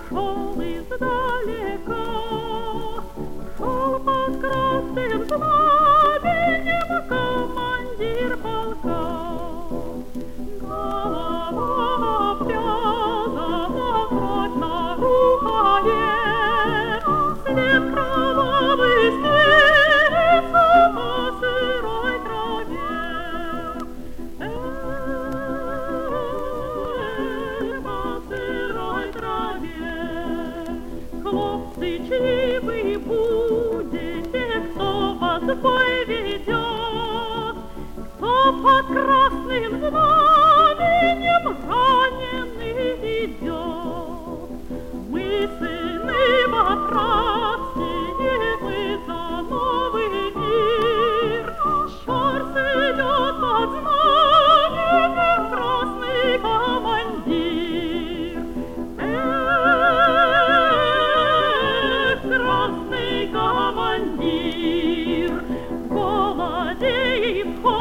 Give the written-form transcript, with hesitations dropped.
шел издалека, шел под красным знаменем командир полка. Голова обвязана, кровь на рукаве, след кровавый стелется по сырой траве. По сырой траве. Хлопцы, чьи вы будете, кто вас в бой ведет, кто под красным знаменем раненый идет. Мы сыны батрацкие, мы за новый мир. Шарс идет под знаменем красный командир. Красный командир в голоде и в холоде